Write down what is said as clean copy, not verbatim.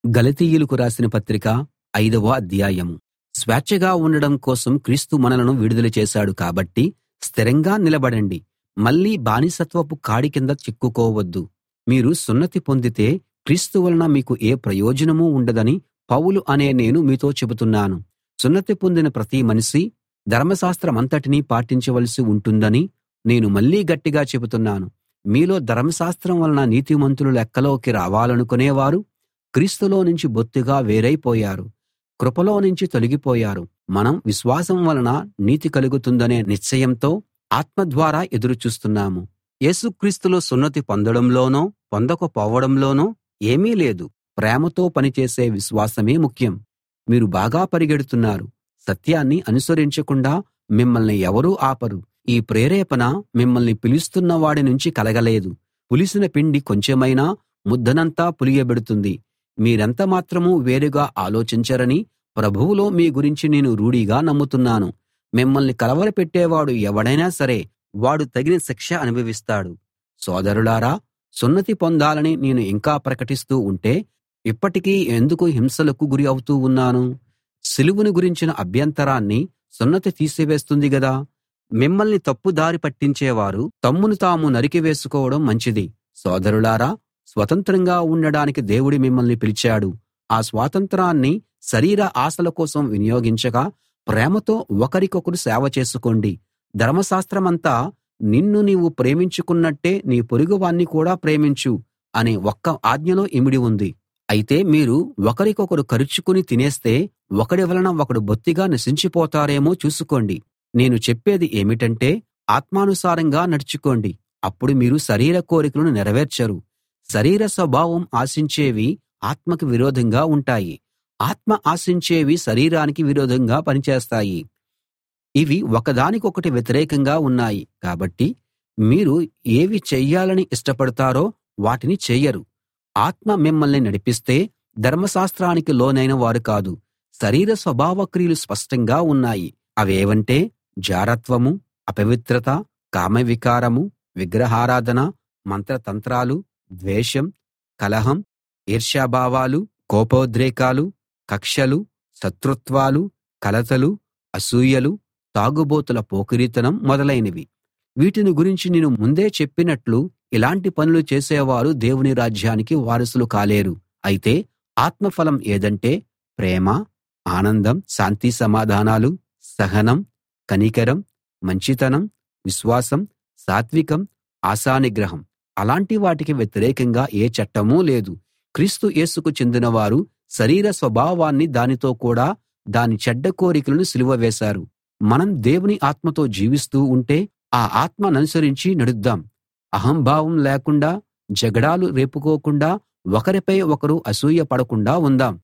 గలతీయులకు రాసిన పత్రిక 5వ అధ్యాయం. స్వేచ్ఛగా ఉండడం కోసం క్రీస్తు మనలను విడుదల చేశాడు కాబట్టి స్థిరంగా నిలబడండి. మళ్ళీ బానిసత్వపు కాడి కింద చిక్కుకోవద్దు. మీరు సున్నతి పొందితే క్రీస్తు వలన మీకు ఏ ప్రయోజనమూ ఉండదని పౌలు అనే నేను మీతో చెబుతున్నాను. సున్నతి పొందిన ప్రతి మనిషి ధర్మశాస్త్రమంతటినీ పాటించవలసి ఉంటుందని నేను మళ్ళీ గట్టిగా చెబుతున్నాను. మీలో ధర్మశాస్త్రం వలన నీతిమంతులు లెక్కలోకి రావాలనుకునేవారు క్రీస్తులో నుంచి బొత్తిగా వేరైపోయారు, కృపలో నుంచి తొలగిపోయారు. మనం విశ్వాసం వలన నీతి కలుగుతుందనే నిశ్చయంతో ఆత్మ ద్వారా ఎదురు చూస్తున్నాము. యేసుక్రీస్తులో సున్నతి పొందడంలోనో పొందకపోవడంలోనో ఏమీ లేదు. ప్రేమతో పనిచేసే విశ్వాసమే ముఖ్యం. మీరు బాగా పరిగెడుతున్నారు. సత్యాన్ని అనుసరించకుండా మిమ్మల్ని ఎవరూ ఆపరు. ఈ ప్రేరేపణ మిమ్మల్ని పిలుస్తున్న వాడి నుంచి కలగలేదు. పులిసిన పిండి కొంచెమైనా ముద్దనంతా పులియబెడుతుంది. మీరెంత మాత్రమూ వేరుగా ఆలోచించరని ప్రభువులో మీ గురించి నేను రూఢిగా నమ్ముతున్నాను. మిమ్మల్ని కలవరపెట్టేవాడు ఎవడైనా సరే వాడు తగిన శిక్ష అనుభవిస్తాడు. సోదరులారా, సున్నతి పొందాలని నేను ఇంకా ప్రకటిస్తూ ఉంటే ఇప్పటికీ ఎందుకు హింసలకు గురి అవుతూ ఉన్నాను? సిలువను గురించిన అభ్యంతరాన్ని సున్నతి తీసివేస్తుంది గదా. మిమ్మల్ని తప్పుదారి పట్టించేవారు తమ్మును తాము నరికివేసుకోవడం మంచిది. సోదరులారా, స్వతంత్రంగా ఉండడానికి దేవుడు మిమ్మల్ని పిలిచాడు. ఆ స్వాతంత్రాన్ని శరీర ఆశల కోసం వినియోగించక ప్రేమతో ఒకరికొకరు సేవ చేసుకోండి. ధర్మశాస్త్రమంతా నిన్ను నీవు ప్రేమించుకున్నట్టే నీ పొరుగువాణ్ణి కూడా ప్రేమించు అనే ఒక్క ఆజ్ఞలో ఇమిడి ఉంది. అయితే మీరు ఒకరికొకరు కరుచుకుని తినేస్తే ఒకడి వలన ఒకడు బొత్తిగా నశించిపోతారేమో చూసుకోండి. నేను చెప్పేది ఏమిటంటే ఆత్మానుసారంగా నడుచుకోండి. అప్పుడు మీరు శరీర కోరికలను నెరవేర్చరు. శరీర స్వభావం ఆశించేవి ఆత్మకు విరోధంగా ఉంటాయి. ఆత్మ ఆశించేవి శరీరానికి విరోధంగా పనిచేస్తాయి. ఇవి ఒకదానికొకటి వ్యతిరేకంగా ఉన్నాయి. కాబట్టి మీరు ఏవి చెయ్యాలని ఇష్టపడతారో వాటిని చెయ్యరు. ఆత్మ మిమ్మల్ని నడిపిస్తే ధర్మశాస్త్రానికి లోనైన వారు కాదు. శరీర స్వభావ క్రియలు స్పష్టంగా ఉన్నాయి. అవేవంటే జారత్వము, అపవిత్రత, కామవికారము, విగ్రహారాధన, మంత్రతంత్రాలు, ద్వేషం, కలహం, ఈర్ష్యాభావాలు, కోపోద్రేకాలు, కక్షలు, శత్రుత్వాలు, కలతలు, అసూయలు, తాగుబోతుల పోకిరీతనం మొదలైనవి. వీటిని గురించి నేను ముందే చెప్పినట్లు ఇలాంటి పనులు చేసేవారు దేవుని రాజ్యానికి వారసులు కాలేరు. అయితే ఆత్మఫలం ఏదంటే ప్రేమ, ఆనందం, శాంతి సమాధానాలు, సహనం, కనికరం, మంచితనం, విశ్వాసం, సాత్వికం, ఆశానిగ్రహం. అలాంటి వాటికి వ్యతిరేకంగా ఏ చట్టమూ లేదు. క్రీస్తు యేసుకు చెందినవారు శరీర స్వభావాన్ని దానితో కూడా దాని చెడ్డ కోరికలను సిలువ వేశారు. మనం దేవుని ఆత్మతో జీవిస్తూ ఉంటే ఆ ఆత్మననుసరించి నడుద్దాం. అహంభావం లేకుండా, జగడాలు రేపుకోకుండా, ఒకరిపై ఒకరు అసూయ పడకుండా ఉందాం.